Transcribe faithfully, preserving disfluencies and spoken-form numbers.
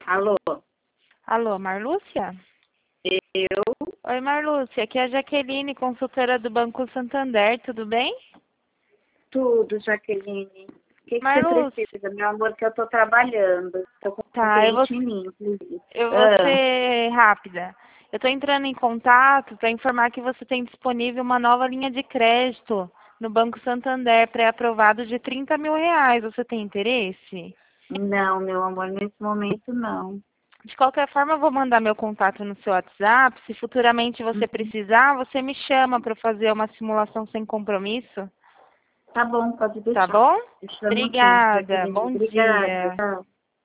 Alô, Alô, Marlúcia? eu, Oi, Marlúcia, aqui é a Jaqueline, consultora do Banco Santander, tudo bem? tudo, Jaqueline. O que, que você Marlúcia, precisa, meu amor, que eu tô trabalhando. Tô com um tá, eu vou, cliente em mim, inclusive. eu vou Ah, ser rápida. Eu estou entrando em contato para informar que você tem disponível uma nova linha de crédito no Banco Santander, pré-aprovado de trinta mil reais. Você tem interesse? não, meu amor, nesse momento não. De qualquer forma, eu vou mandar meu contato no seu WhatsApp. Se futuramente você Uhum. precisar, você me chama para fazer uma simulação sem compromisso. Tá bom, pode Tá deixar. bom? Eu chamo sim, Obrigada. Jaqueline. Bom Obrigada. dia. Tchau.